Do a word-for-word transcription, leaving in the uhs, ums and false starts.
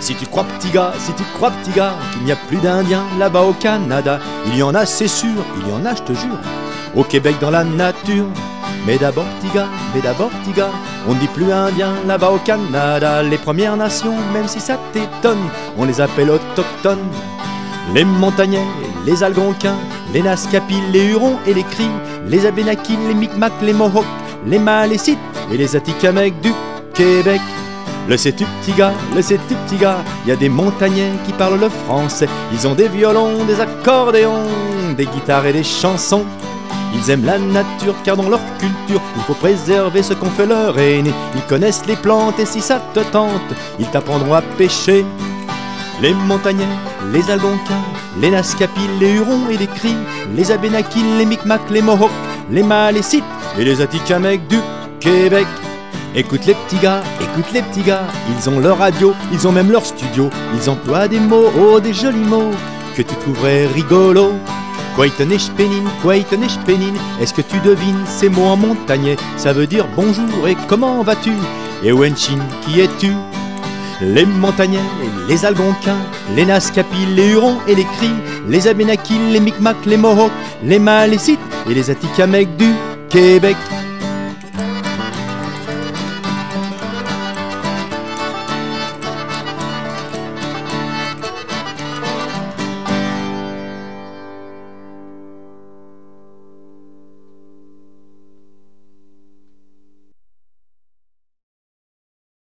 Si tu crois, petit gars, si tu crois, petit gars, qu'il n'y a plus d'Indiens là-bas au Canada, il y en a, c'est sûr, il y en a, je te jure, au Québec dans la nature. Mais d'abord, petit gars, mais d'abord, petit gars, on ne dit plus Indien là-bas au Canada. Les Premières Nations, même si ça t'étonne, on les appelle autochtones. Les Montagnais, les Algonquins, les Naskapis, les Hurons et les Cris, les Abénaquis, les Micmacs, les Mohawks, les Malécites et les Atikamekw du Québec. Le sais-tu, petit gars, le sais-tu, petit gars, il y a des montagnais qui parlent le français. Ils ont des violons, des accordéons, des guitares et des chansons. Ils aiment la nature car dans leur culture il faut préserver ce qu'ont fait leurs aînés. Ils connaissent les plantes et si ça te tente, ils t'apprendront à pêcher. Les Montagnais, les Algonquins, les Naskapis, les Hurons et les Cris, les Abénaquis, les Micmacs, les Mohawks, les Malécites et les Atikamekw du Québec. Écoute les petits gars, écoute les petits gars, ils ont leur radio, ils ont même leur studio. Ils emploient des mots, oh des jolis mots, que tu trouverais rigolos. Quaiteneshpenin, Quaiteneshpenin, est-ce que tu devines ces mots en montagnais? Ça veut dire bonjour et comment vas-tu? Et Wenchin, qui es-tu? Les Montagnais, les Algonquins, les Naskapis, les Hurons et les Cris, les Abénaquis, les Micmacs, les Mohawks, les Malécites et les Atikamekw du Québec.